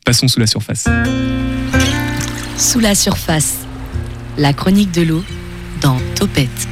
Passons sous la surface. Sous la surface, la chronique de l'eau dans Topette.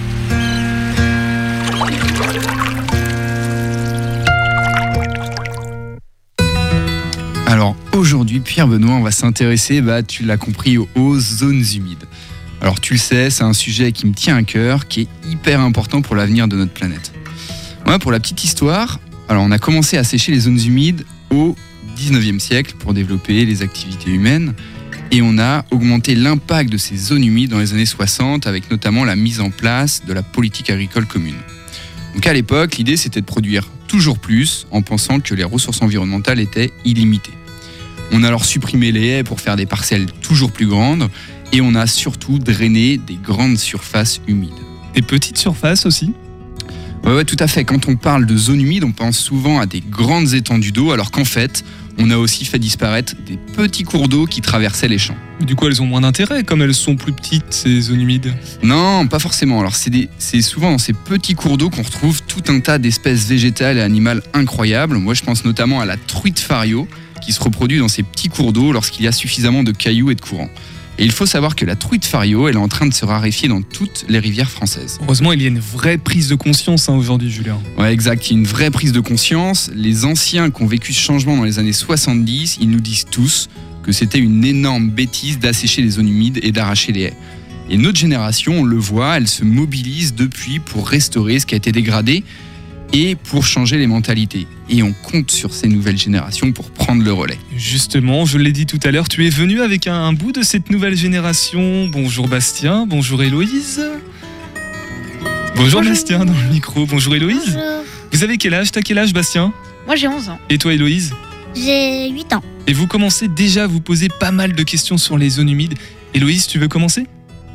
Alors aujourd'hui, Pierre-Benoît, on va s'intéresser, tu l'as compris, aux zones humides. Alors tu le sais, c'est un sujet qui me tient à cœur, qui est hyper important pour l'avenir de notre planète. Ouais, pour la petite histoire, alors on a commencé à sécher les zones humides au 19e siècle pour développer les activités humaines et on a augmenté l'impact de ces zones humides dans les années 60 avec notamment la mise en place de la politique agricole commune. Donc à l'époque, l'idée c'était de produire toujours plus en pensant que les ressources environnementales étaient illimitées. On a alors supprimé les haies pour faire des parcelles toujours plus grandes et on a surtout drainé des grandes surfaces humides. Des petites surfaces aussi ? Ouais, tout à fait. Quand on parle de zones humides, on pense souvent à des grandes étendues d'eau, alors qu'en fait, on a aussi fait disparaître des petits cours d'eau qui traversaient les champs. Du coup, elles ont moins d'intérêt, comme elles sont plus petites, ces zones humides. Non, pas forcément. Alors, c'est souvent dans ces petits cours d'eau qu'on retrouve tout un tas d'espèces végétales et animales incroyables. Moi, je pense notamment à la truite fario, qui se reproduit dans ces petits cours d'eau lorsqu'il y a suffisamment de cailloux et de courants. Et il faut savoir que la truite fario, elle est en train de se raréfier dans toutes les rivières françaises. Heureusement, il y a une vraie prise de conscience aujourd'hui, Julien. Ouais, exact, il y a une vraie prise de conscience. Les anciens qui ont vécu ce changement dans les années 70, ils nous disent tous que c'était une énorme bêtise d'assécher les zones humides et d'arracher les haies. Et notre génération, on le voit, elle se mobilise depuis pour restaurer ce qui a été dégradé et pour changer les mentalités. Et on compte sur ces nouvelles générations pour prendre le relais. Justement, je l'ai dit tout à l'heure, tu es venu avec un bout de cette nouvelle génération. Bonjour Bastien, bonjour Héloïse. Bonjour Bastien dans le micro, bonjour Héloïse. Bonjour. Vous avez quel âge ? T'as quel âge Bastien ? Moi j'ai 11 ans. Et toi Héloïse ? J'ai 8 ans. Et vous commencez déjà à vous poser pas mal de questions sur les zones humides. Héloïse, tu veux commencer ?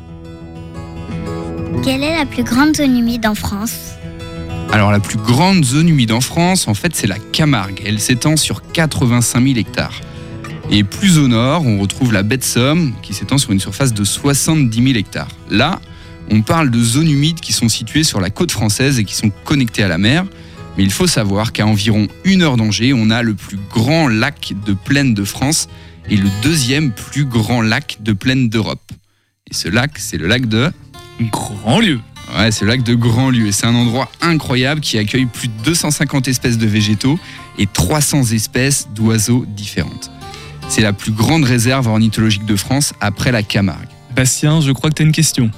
Quelle est la plus grande zone humide en France ? Alors la plus grande zone humide en France, en fait, c'est la Camargue. Elle s'étend sur 85 000 hectares. Et plus au nord, on retrouve la baie de Somme, qui s'étend sur une surface de 70 000 hectares. Là, on parle de zones humides qui sont situées sur la côte française et qui sont connectées à la mer. Mais il faut savoir qu'à environ 1 heure d'Angers, on a le plus grand lac de plaine de France et le deuxième plus grand lac de plaine d'Europe. Et ce lac, c'est le lac de Grandlieu. Ouais, c'est le lac de Grandlieu et c'est un endroit incroyable qui accueille plus de 250 espèces de végétaux et 300 espèces d'oiseaux différentes. C'est la plus grande réserve ornithologique de France après la Camargue. Bastien, je crois que tu as une question.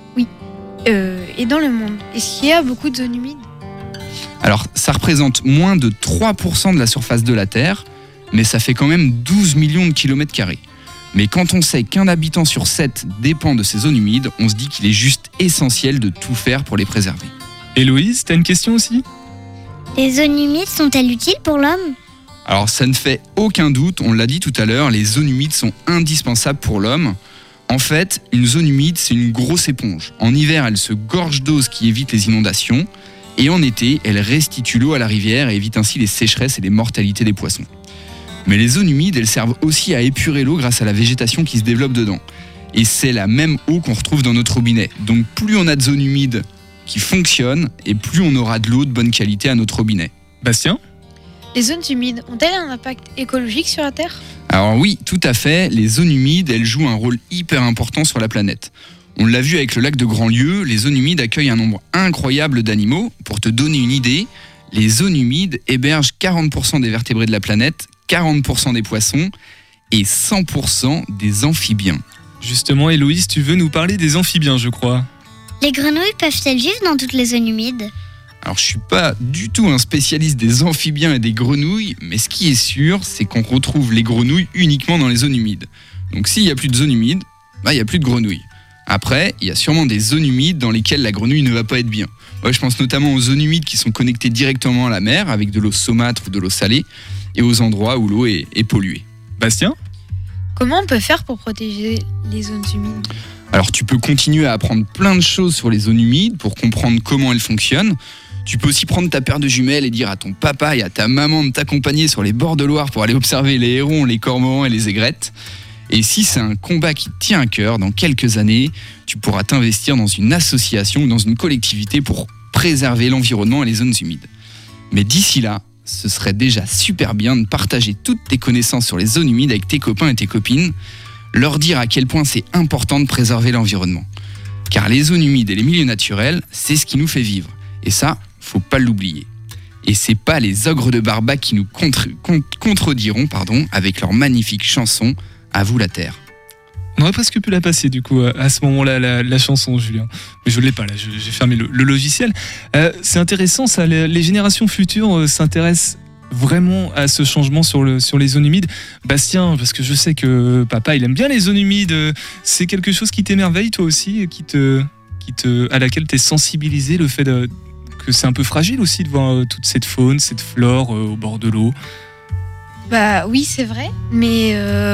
Et dans le monde, est-ce qu'il y a beaucoup de zones humides ? Alors, ça représente moins de 3% de la surface de la Terre, mais ça fait quand même 12 millions de kilomètres carrés. Mais quand on sait qu'un habitant sur 7 dépend de ces zones humides, on se dit qu'il est juste essentiel de tout faire pour les préserver. Héloïse, t'as une question aussi ? Les zones humides sont-elles utiles pour l'homme ? Alors ça ne fait aucun doute, on l'a dit tout à l'heure, les zones humides sont indispensables pour l'homme. En fait, une zone humide, c'est une grosse éponge. En hiver, elle se gorge d'eau, ce qui évite les inondations. Et en été, elle restitue l'eau à la rivière et évite ainsi les sécheresses et les mortalités des poissons. Mais les zones humides, elles servent aussi à épurer l'eau grâce à la végétation qui se développe dedans. Et c'est la même eau qu'on retrouve dans notre robinet. Donc plus on a de zones humides qui fonctionnent, et plus on aura de l'eau de bonne qualité à notre robinet. Bastien ? Les zones humides ont-elles un impact écologique sur la Terre ? Alors oui, tout à fait, les zones humides, elles jouent un rôle hyper important sur la planète. On l'a vu avec le lac de Grandlieu, les zones humides accueillent un nombre incroyable d'animaux. Pour te donner une idée, les zones humides hébergent 40% des vertébrés de la planète, 40% des poissons et 100% des amphibiens. Justement, Héloïse, tu veux nous parler des amphibiens, je crois. Les grenouilles peuvent-elles vivre dans toutes les zones humides ? Alors je suis pas du tout un spécialiste des amphibiens et des grenouilles, mais ce qui est sûr, c'est qu'on retrouve les grenouilles uniquement dans les zones humides. Donc s'il n'y a plus de zones humides, il n'y a plus de grenouilles. Après, il y a sûrement des zones humides dans lesquelles la grenouille ne va pas être bien. Moi, je pense notamment aux zones humides qui sont connectées directement à la mer, avec de l'eau saumâtre ou de l'eau salée, et aux endroits où l'eau est polluée. Bastien ? Comment on peut faire pour protéger les zones humides ? Alors tu peux continuer à apprendre plein de choses sur les zones humides pour comprendre comment elles fonctionnent. Tu peux aussi prendre ta paire de jumelles et dire à ton papa et à ta maman de t'accompagner sur les bords de Loire pour aller observer les hérons, les cormorans et les aigrettes. Et si c'est un combat qui te tient à cœur, dans quelques années, tu pourras t'investir dans une association ou dans une collectivité pour préserver l'environnement et les zones humides. Mais d'ici là, ce serait déjà super bien de partager toutes tes connaissances sur les zones humides avec tes copains et tes copines, leur dire à quel point c'est important de préserver l'environnement. Car les zones humides et les milieux naturels, c'est ce qui nous fait vivre. Et ça, faut pas l'oublier. Et c'est pas les ogres de Barbac qui nous contrediront avec leur magnifique chanson « À vous la terre ». On aurait presque pu la passer du coup à ce moment-là, la chanson, Julien. Mais je ne l'ai pas là, j'ai fermé le logiciel. C'est intéressant ça, les générations futures s'intéressent vraiment à ce changement sur les zones humides. Bastien, parce que je sais que papa il aime bien les zones humides, c'est quelque chose qui t'émerveille toi aussi, à laquelle tu es sensibilisé, le fait que c'est un peu fragile aussi de voir toute cette faune, cette flore au bord de l'eau. Bah oui, c'est vrai, mais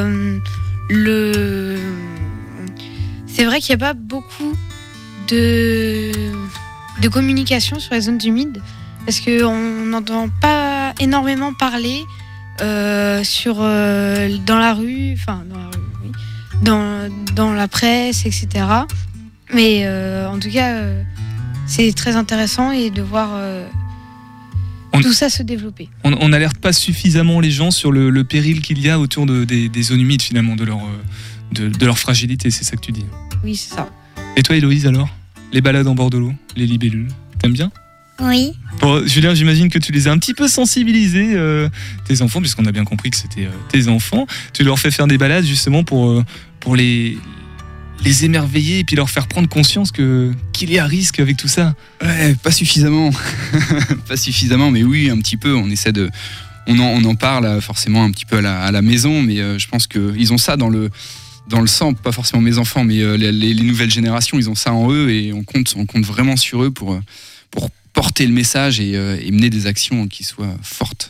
c'est vrai qu'il n'y a pas beaucoup de communication sur les zones humides parce qu'on n'entend pas énormément parler dans la rue, oui, dans la presse, etc. Mais en tout cas, c'est très intéressant et de voir tout ça se développer. On n'alerte pas suffisamment les gens sur le péril qu'il y a autour des zones humides finalement, de leur fragilité, c'est ça que tu dis. Oui, c'est ça. Et toi Héloïse alors ? Les balades en bord de l'eau, les libellules, t'aimes bien ? Oui. Bon, Julien, j'imagine que tu les as un petit peu sensibilisés, tes enfants, puisqu'on a bien compris que c'était tes enfants. Tu leur fais faire des balades justement pour les émerveiller et puis leur faire prendre conscience qu'il y a risque avec tout ça. Ouais, pas suffisamment. Pas suffisamment, mais oui, un petit peu. On essaie de... On en parle forcément un petit peu à la maison, mais je pense qu'ils ont ça dans le sang, pas forcément mes enfants, mais les nouvelles générations, ils ont ça en eux et on compte vraiment sur eux pour porter le message et mener des actions qui soient fortes.